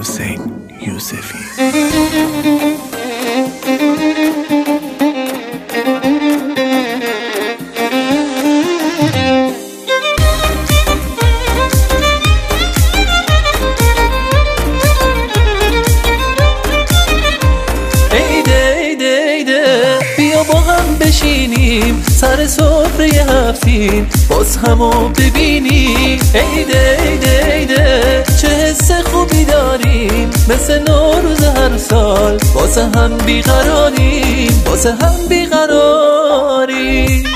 حسین یوسفی. بیا با هم بشینیم سر سفره هفتیم، باز همو ببینیم. عیده عیده عیده چه حس خوبی داریم، مثل نوروز هر سال واسه هم بیقراریم، واسه هم بیقراریم.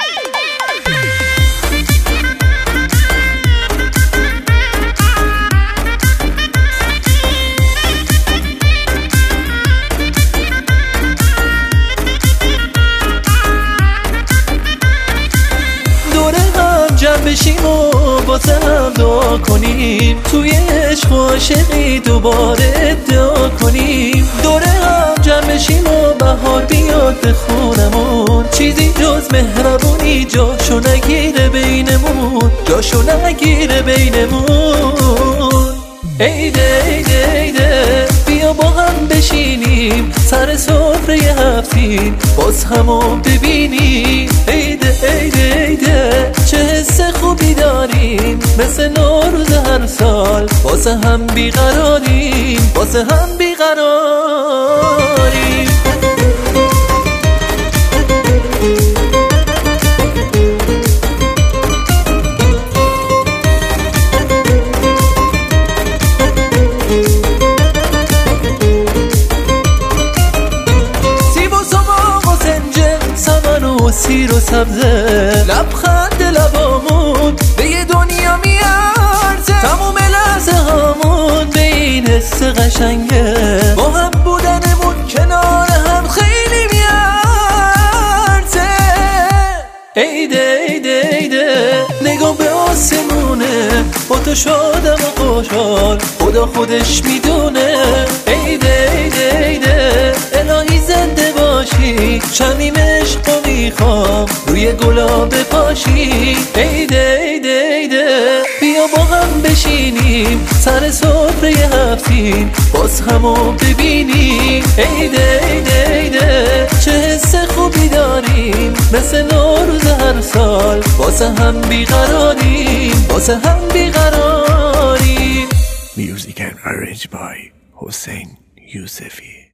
بشیم و واسه هم دعا کنیم، توی عشق و عاشقی دوباره ادعا کنیم. دوره هم جمع بشیم و بهار بیاد به خونمون، چیزی جز مهربونی جاشو نگیره بینمون، جاشو نگیره بینمون. عیده عیده عیده بیا با هم بشینیم سر سفره هفتیم، باز همو ببینیم. عیده عیده عیده چه حس خوبی داریم، مثل نوروز هر سال واسه هم بیقراریم، واسه هم بیقراریم. سیر و سبزه لبخند لبامون به یه دنیا میارزه، تموم لحظه هامون به این حس قشنگه، با هم بودنمون کنار هم خیلی میارزه. عیده عیده عیده نگاه به آسمونه، با تو شادم و خوشحال خدا خودش میدونه. عیده عیده عیده الهی زنده باشی، شمیم عشق رو میخوام روی گلاب پاشی. عیده عیده عیده بیا با هم بشینیم سر سفره هفتیم، باز همو ببینیم. عیده عیده عیده چه حس خوبی داریم، مثل نوروز هر سال واسه هم بیقراریم، واسه هم بیقراریم. Music and arranged by حسین یوسفی.